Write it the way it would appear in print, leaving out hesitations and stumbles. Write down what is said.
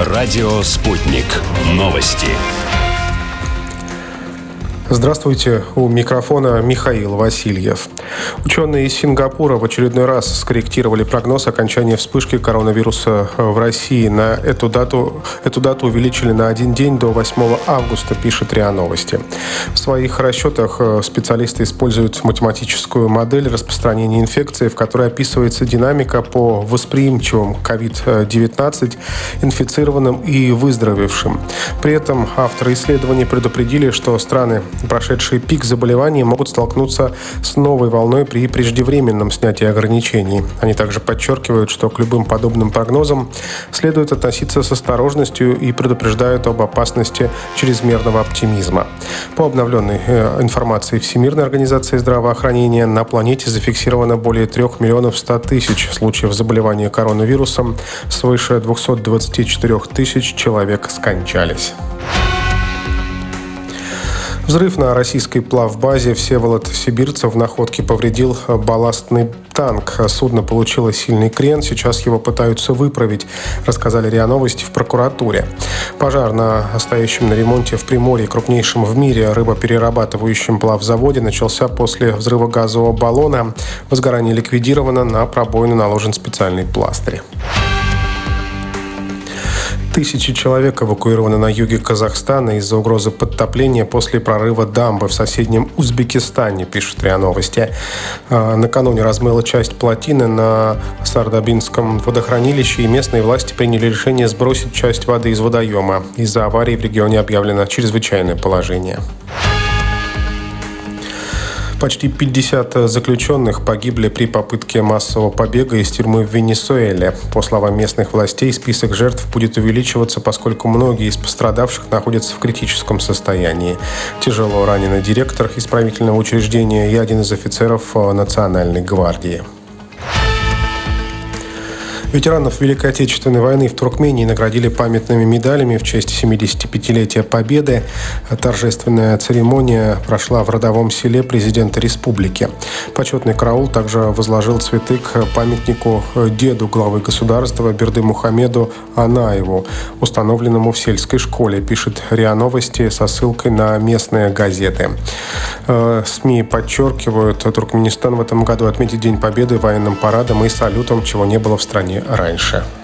Радио «Спутник». Новости. Здравствуйте, у микрофона Михаил Васильев. Ученые из Сингапура в очередной раз скорректировали прогноз окончания вспышки коронавируса в России. На эту дату увеличили на один день до 8 августа, пишет РИА Новости. В своих расчетах специалисты используют математическую модель распространения инфекции, в которой описывается динамика по восприимчивым к COVID-19, инфицированным и выздоровевшим. При этом авторы исследований предупредили, что страны, прошедшие пик заболеваний, могут столкнуться с новой волной при преждевременном снятии ограничений. Они также подчеркивают, что к любым подобным прогнозам следует относиться с осторожностью и предупреждают об опасности чрезмерного оптимизма. По обновленной информации Всемирной организации здравоохранения, на планете зафиксировано более 3 миллионов 100 тысяч случаев заболевания коронавирусом, свыше 224 тысяч человек скончались. Взрыв на российской плавбазе Всеволод-Сибирцев в Находке повредил балластный танк. Судно получило сильный крен, сейчас его пытаются выправить, рассказали РИА Новости в прокуратуре. Пожар на стоящем на ремонте в Приморье, крупнейшем в мире рыбоперерабатывающем плавзаводе, начался после взрыва газового баллона. Возгорание ликвидировано, на пробоину наложен специальный пластырь. Тысячи человек эвакуированы на юге Казахстана из-за угрозы подтопления после прорыва дамбы в соседнем Узбекистане, пишет РИА Новости. Накануне размыла часть плотины на Сардабинском водохранилище, и местные власти приняли решение сбросить часть воды из водоема. Из-за аварии в регионе объявлено чрезвычайное положение. Почти 50 заключенных погибли при попытке массового побега из тюрьмы в Венесуэле. По словам местных властей, список жертв будет увеличиваться, поскольку многие из пострадавших находятся в критическом состоянии. Тяжело ранены директор исправительного учреждения и один из офицеров Национальной гвардии. Ветеранов Великой Отечественной войны в Туркмении наградили памятными медалями в честь 75-летия Победы. Торжественная церемония прошла в родовом селе президента республики. Почетный караул также возложил цветы к памятнику деду главы государства Бердымухамеду Анаеву, установленному в сельской школе, пишет РИА Новости со ссылкой на местные газеты. СМИ подчеркивают, Туркменистан в этом году отметит День Победы военным парадом и салютом, чего не было в стране раньше.